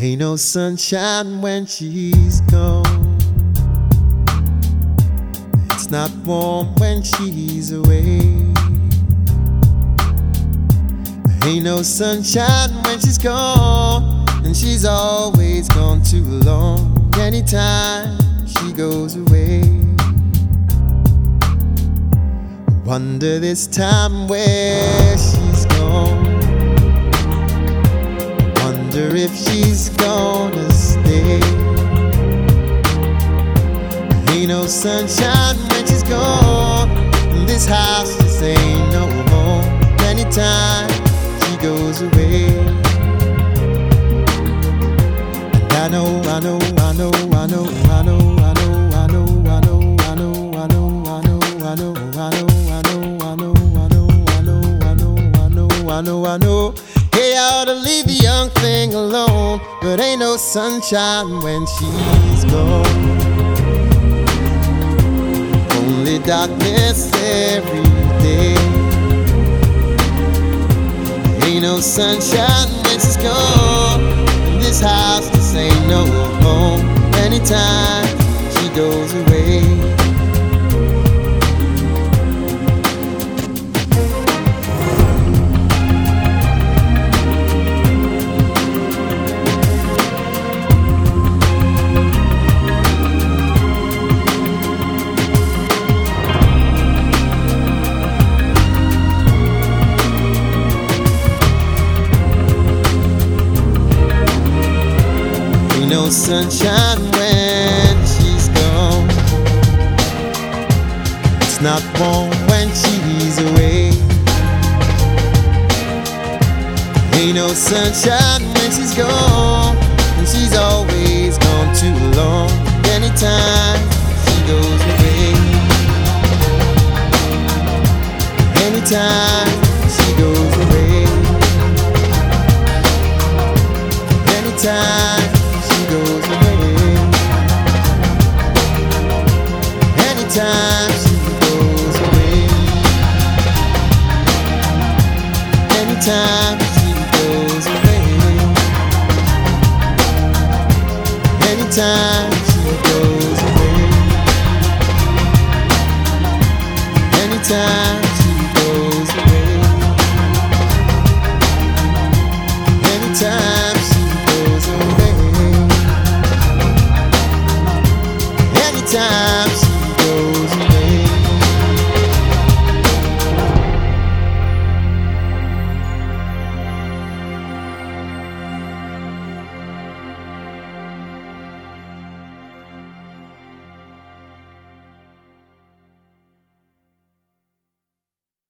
Ain't no sunshine when she's gone. It's not warm when she's away. Ain't no sunshine when she's gone, and she's always gone too long. Anytime she goes away, wonder this time where she's gone. Wonder if she's gonna stay. Ain't no sunshine when she's gone, and this house just ain't no home. Anytime she goes away, and I know, I know, I know, I know, I know, I know, I know, I know, I know, I know, I know, I know, I know, I know, I know, I know, I know, I know, I know. Hey, I ought to leave the young thing alone, but ain't no sunshine when she's gone. Only darkness every day. Ain't no sunshine when she's gone. This house just ain't no home. Anytime she goes away. No sunshine when she's gone. It's not warm when she's away. Ain't no sunshine when she's gone, and she's always gone too long. Anytime she goes away, anytime she goes away, anytime goes away, anytime she goes away, anytime she goes away, anytime she goes away, anytime she goes away, anytime she goes away. Time